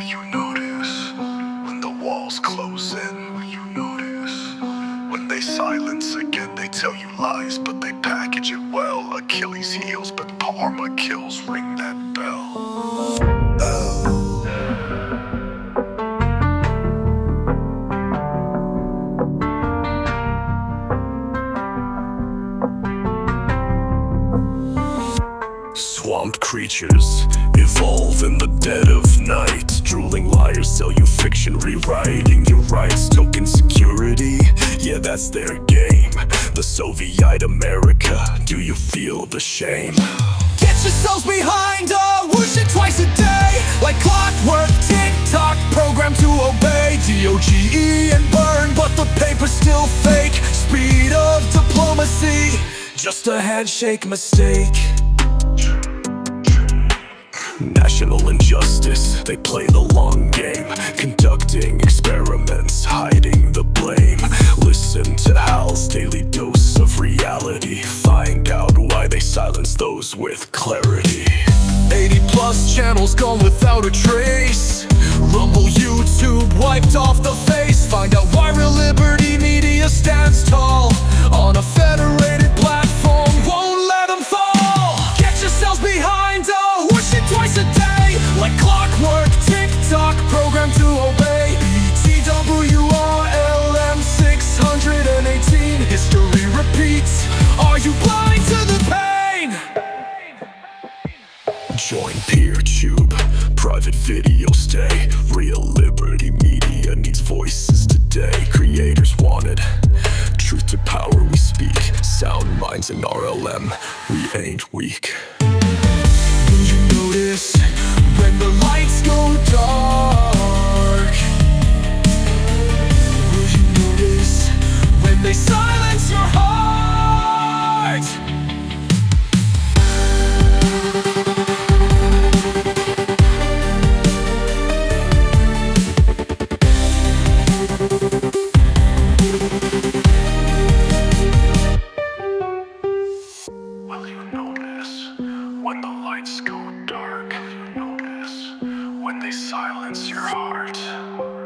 you notice when the walls close in? Will you notice when they silence again? They tell you lies, but they package it well. Achilles heals, but Parma kills. Ring that bell. Swamp creatures evolve in the dead of night. Drooling liars sell you fiction, rewriting your rights. Token security, yeah, that's their game. The Soviet America, do you feel the shame? Get yourselves behind whoosh it twice a day. Like clockwork, tick-tock, programmed to obey. DOGE and burn, but the paper's still fake. Speed of diplomacy, just a handshake mistake. National injustice, they play the long game. Conducting experiments, hiding the blame. Listen to Hal's daily dose of reality. Find out why they silence those with clarity. 80 plus channels gone without a trace. Rumble, YouTube wiped off the face. Find out why Real Liberty Media stands tall on a federated platform, won't let them fall. Get yourselves behind whoosh it twice a day. Like clockwork, tick-tock, programmed to obey. ETWRLM 618. History repeats. Are you blind to the pain? Join PeerTube, private video stay. Real Liberty Media needs voices today. Creators wanted, truth to power we speak. Sound minds in RLM, we ain't weak. Will you notice when the lights go dark? Will you notice when they silence your heart? Will you notice when the lights go dark? Will you notice when they silence your heart?